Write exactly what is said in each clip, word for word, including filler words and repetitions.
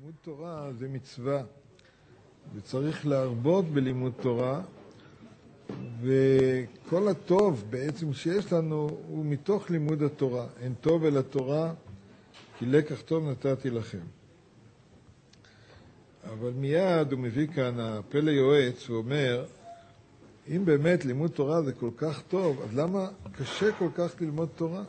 לימוד תורה זה מצווה, וצריך להרבות בלימוד תורה, וכל הטוב בעצם שיש לנו הוא מתוך לימוד התורה. אין טוב אל התורה, כי לקח טוב נתתי לכם. אבל מיד הוא מביא כאן הפלא יועץ, הוא אומר, אם באמת לימוד תורה זה כל כך טוב, אז למה קשה כל כך ללמוד תורה?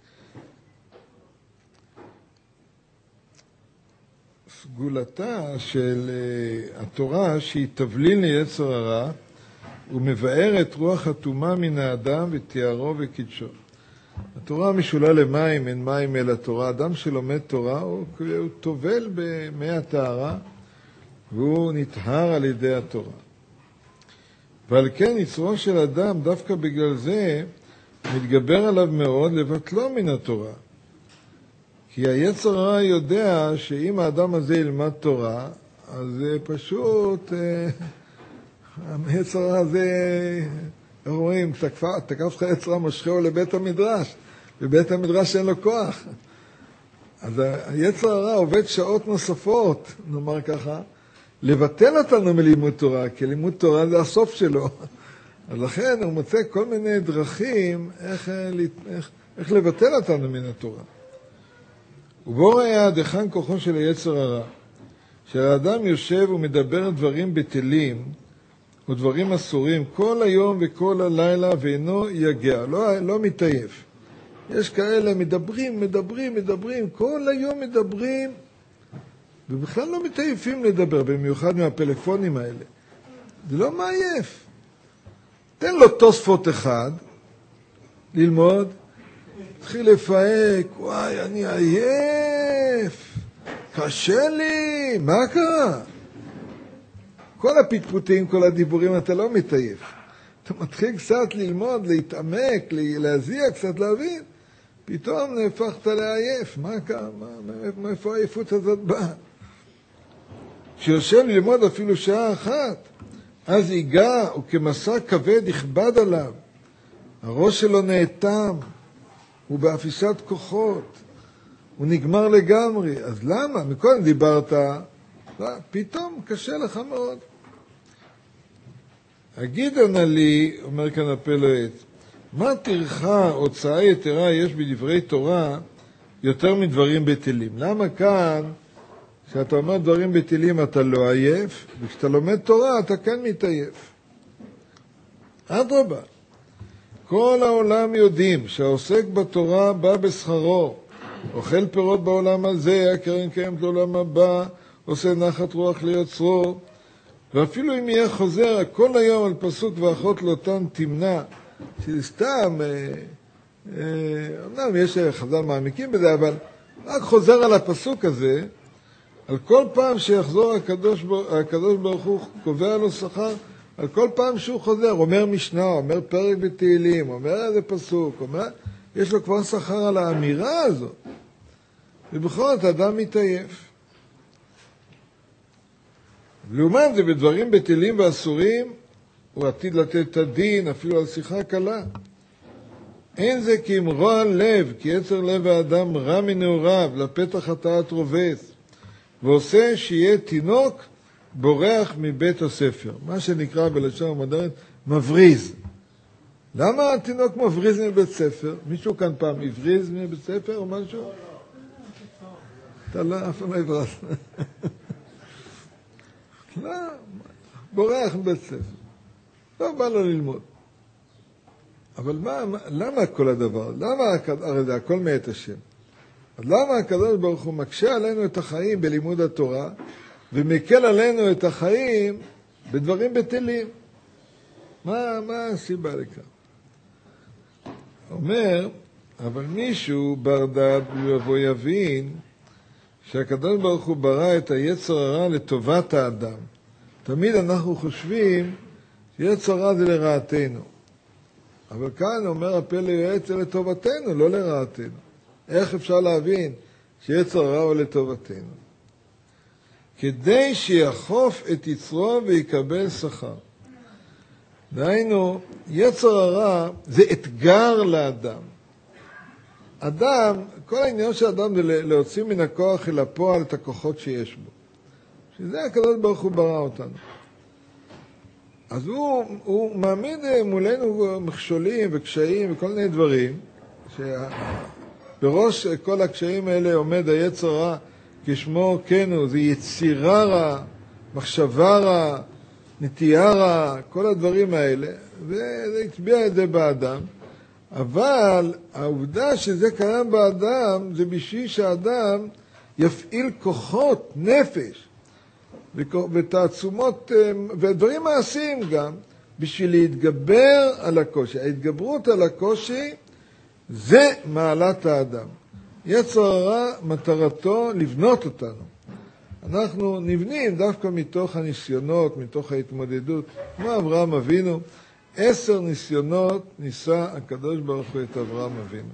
סגולתה של uh, התורה שהיא תבלין ליצר הרע ומבאר את רוח הטומאה מן האדם ותיארו וקדשו. התורה משולה למים, אין מים אל התורה. אדם שלומד תורה הוא, הוא טובל במי הטהרה והוא נטהר על ידי התורה. ועל כן יצרו של אדם דווקא בגלל זה מתגבר עליו מאוד לבטלו מן התורה. כי היצר הרע יודע שאם האדם הזה ילמד תורה, אז פשוט, היצר הרע הזה, רואים, תקף לך יצר הרע משכהו לבית המדרש, ובית המדרש אין לו כוח. אז היצר הרע עובד שעות נוספות, נאמר ככה, לבטל אותנו מלימוד תורה, כי לימוד תורה זה הסוף שלו. אז לכן הוא מוצא כל מיני דרכים איך, איך, איך לבטל אותנו מן התורה. ובו ראה דחן כוחו של היצר הרע, שהאדם יושב ומדבר דברים בטלים ודברים אסורים כל היום וכל הלילה ואינו יגע, לא, לא מתעייף. יש כאלה מדברים, מדברים, מדברים, כל היום מדברים, ובכלל לא מתעייפים לדבר, במיוחד מהפלאפונים האלה. זה לא מעייף. תן לו תוספות אחד, ללמוד, התחיל לפהק, וואי, אני עייף, קשה לי, מה קרה? כל הפטפוטים, כל הדיבורים, אתה לא מתעייף. אתה מתחיל קצת ללמוד, להתעמק, להזיע, קצת להבין, פתאום נהפכת לעייף, מה קרה? מאיפה העייפות הזאת באה? כשיושב ללמוד אפילו שעה אחת, אז ייגע וכמסע כבד יכבד עליו, הראש שלו נאטם, הוא באפיסת כוחות, הוא נגמר לגמרי. אז למה? מקודם דיברת, לא, פתאום קשה לך מאוד. אגיד ענה לי, אומר כאן הפלא יועץ, מה טרחה הוצאה יתרה יש בדברי תורה יותר מדברים בטלים? למה כאן, כשאתה אומר דברים בטלים אתה לא עייף, וכשאתה לומד תורה אתה כן מתעייף? אדרבה. כל העולם יודעים שהעוסק בתורה בא בשכרו, אוכל פירות בעולם הזה, הקרן קיימת לעולם הבא, עושה נחת רוח ליוצרו, ואפילו אם יהיה חוזר כל היום על פסוק ואחות לאותן תמנע, שסתם, אה, אה, אמנם יש חז"ל מעמיקים בזה, אבל רק חוזר על הפסוק הזה, על כל פעם שיחזור הקדוש, הקדוש ברוך הוא קובע לו שכר, על כל פעם שהוא חוזר, אומר משנה, אומר פרק בתהילים, אומר איזה פסוק, אומר, יש לו כבר שכר על האמירה הזאת. ובכל זאת אדם מתעייף. לעומת זה, בדברים בטלים ואסורים, הוא עתיד לתת את הדין, אפילו על שיחה קלה. אין זה כי אם רוע לב, כי יצר לב האדם רע מנעוריו, לפתח התעת רובץ, ועושה שיהיה תינוק, בורח מבית הספר, מה שנקרא בלשון המודרנית מבריז. למה התינוק מבריז מבית ספר? מישהו כאן פעם הבריז מבית ספר או משהו? לא, לא. אתה לא, אף פעם לא הברז. לא, בורח מבית ספר. לא בא לו ללמוד. אבל מה, למה כל הדבר? למה, הרי זה הכל מאת השם. אז למה הקדוש ברוך הוא מקשה עלינו את החיים בלימוד התורה, ומקל עלינו את החיים בדברים בטלים? מה, מה הסיבה לכך? אומר, אבל מישהו בר דעת יבוא יבין שהקדוש ברוך הוא ברא את היצר הרע לטובת האדם. תמיד אנחנו חושבים שיצר הרע זה לרעתנו. אבל כאן אומר הפלא יועץ זה לטובתנו, לא לרעתנו. איך אפשר להבין שיצר הרע הוא לטובתנו? כדי שיחוף את יצרו ויקבל שכר. דהיינו, יצר הרע זה אתגר לאדם. אדם, כל העניין של אדם זה להוציא מן הכוח אל הפועל את הכוחות שיש בו. שזה הקדוש ברוך הוא ברא אותנו. אז הוא, הוא מעמיד מולנו מכשולים וקשיים וכל מיני דברים, שבראש כל הקשיים האלה עומד היצר רע, כשמו כן הוא, זה יצירה רע, מחשבה רע, נטייה רע, כל הדברים האלה, וזה הצביע את זה באדם. אבל העובדה שזה קיים באדם, זה בשביל שהאדם יפעיל כוחות, נפש, ותעצומות, ודברים מעשיים גם, בשביל להתגבר על הקושי. ההתגברות על הקושי זה מעלת האדם. יצר הרע מטרתו לבנות אותנו. אנחנו נבנים דווקא מתוך הניסיונות, מתוך ההתמודדות. כמו אברהם אבינו, עשר ניסיונות ניסה הקדוש ברוך הוא את אברהם אבינו.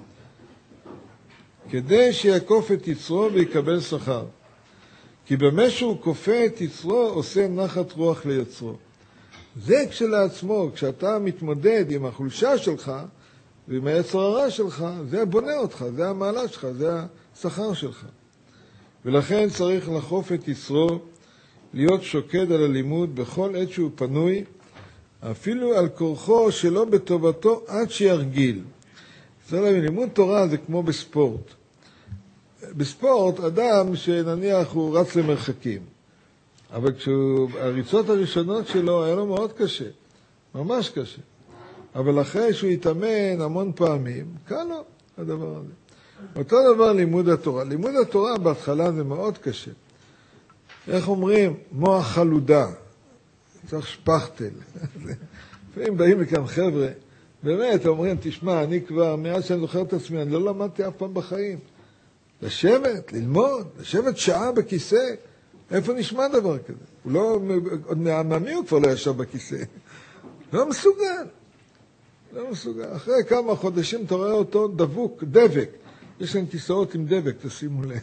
כדי שיעקוף את יצרו ויקבל שכר. כי במה שהוא כופה את יצרו, עושה נחת רוח ליצרו. זה כשלעצמו, כשאתה מתמודד עם החולשה שלך, ועם היצר הרע שלך, זה בונה אותך, זה המעלה שלך, זה השכר שלך. ולכן צריך לחוף את יצרו, להיות שוקד על הלימוד בכל עת שהוא פנוי, אפילו על כורחו שלא בטובתו עד שירגיל. לימוד תורה זה כמו בספורט. בספורט, אדם שנניח הוא רץ למרחקים, אבל כשהריצות הראשונות שלו היה לו מאוד קשה, ממש קשה. אבל אחרי שהוא יתאמן המון פעמים, קל לו הדבר הזה. אותו דבר לימוד התורה. לימוד התורה בהתחלה זה מאוד קשה. איך אומרים? מוח חלודה. צריך שפכתל. לפעמים באים לכאן חבר'ה, באמת אומרים, תשמע, אני כבר, מאז שאני זוכר את עצמי, אני לא למדתי אף פעם בחיים. לשבת, ללמוד, לשבת שעה בכיסא. איפה נשמע דבר כזה? הוא לא, עוד מהממי הוא כבר לא ישב בכיסא. לא מסוגל. לא מסוגל. אחרי כמה חודשים אתה רואה אותו דבוק, דבק. יש להם כיסאות עם דבק, תשימו לב.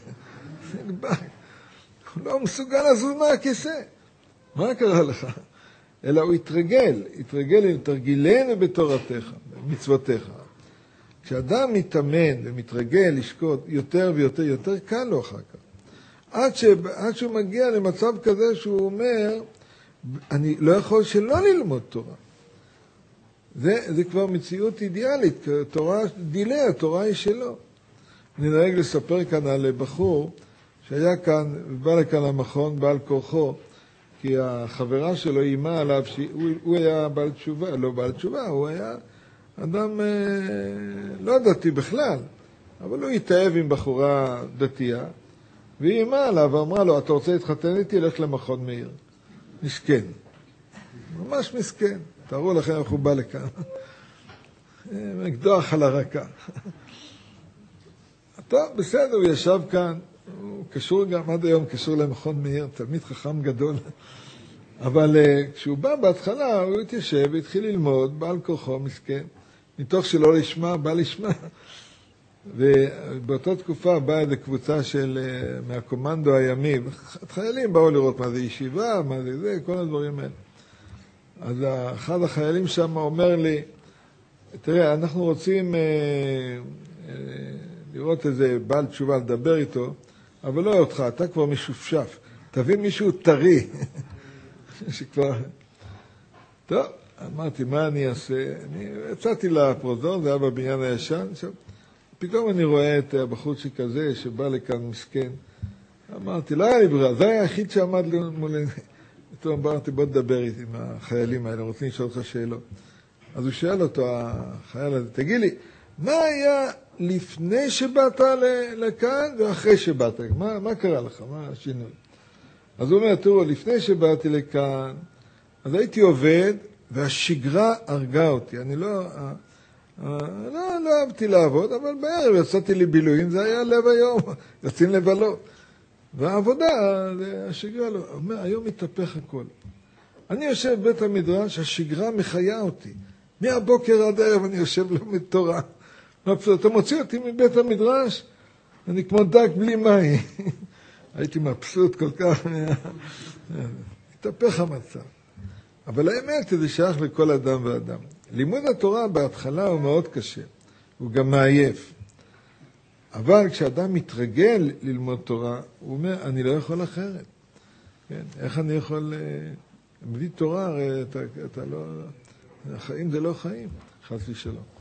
הוא לא מסוגל לזוז מהכיסא. מה קרה לך? אלא הוא התרגל, התרגל, תרגילנו בתורתך, מצוותיך. כשאדם מתאמן ומתרגל לשקוט יותר ויותר, יותר קל לו אחר כך. עד, ש... עד שהוא מגיע למצב כזה שהוא אומר, אני לא יכול שלא ללמוד תורה. זה, זה כבר מציאות אידיאלית, תורה דילי, התורה היא שלו. אני נוהג לספר כאן על בחור שהיה כאן, בא לכאן למכון, בעל כורחו, כי החברה שלו אימה עליו שהוא היה בעל תשובה, לא בעל תשובה, הוא היה אדם אה, לא דתי בכלל, אבל הוא התאהב עם בחורה דתייה, והיא אימה עליו ואמרה לו, אתה רוצה להתחתן איתי? לך למכון מאיר. מסכן. ממש מסכן. תראו לכם איך הוא בא לכאן. מקדוח על הרקע. טוב, בסדר, הוא ישב כאן, הוא קשור גם עד היום, קשור למכון מאיר, תלמיד חכם גדול. אבל uh, כשהוא בא בהתחלה, הוא התיישב והתחיל ללמוד, בעל כוחו, מסכן. מתוך שלא לשמה, בא לשמה. ובאותה תקופה באה איזו קבוצה של, uh, מהקומנדו הימי, חיילים באו לראות מה זה ישיבה, מה זה זה, כל הדברים האלה. אז אחד החיילים שם אומר לי, תראה, אנחנו רוצים uh, uh, לראות איזה בעל תשובה, לדבר איתו, אבל לא אותך, אתה כבר משופשף. תביא מישהו טרי. שכבר... טוב, אמרתי, מה אני אעשה? אני יצאתי לפרוזדור, זה היה בבניין הישן, עכשיו, פתאום אני רואה את הבחורצ'יק הזה שבא לכאן מסכן. אמרתי, לא היה לי ברירה, זה היה היחיד שעמד מולי. פתאום אמרתי, בוא נדבר איתי עם החיילים האלה, רוצים לשאול אותך שאלות. אז הוא שאל אותו, החייל הזה, תגיד לי, מה היה לפני שבאת לכאן ואחרי שבאת? מה, מה קרה לך? מה השינוי? אז הוא אומר, תראו, לפני שבאתי לכאן, אז הייתי עובד, והשגרה הרגה אותי. אני לא, לא, לא אהבתי לעבוד, אבל בערב יצאתי לבילויים, זה היה לב היום, יוצאים לבלות. והעבודה, השגרה לא, הוא אומר, היום מתהפך הכל. אני יושב בבית המדרש, השגרה מחיה אותי. מהבוקר עד הערב אני יושב לומד תורה. אתה מוציא אותי מבית המדרש, אני כמו דג בלי מים. הייתי מבסוט כל כך, התהפך המצב. אבל האמת זה שייך לכל אדם ואדם. לימוד התורה בהתחלה הוא מאוד קשה, הוא גם מעייף. אבל כשאדם מתרגל ללמוד תורה, הוא אומר, אני לא יכול אחרת. כן, איך אני יכול... בלי תורה, הרי אתה, אתה לא... החיים זה לא חיים, חס ושלום.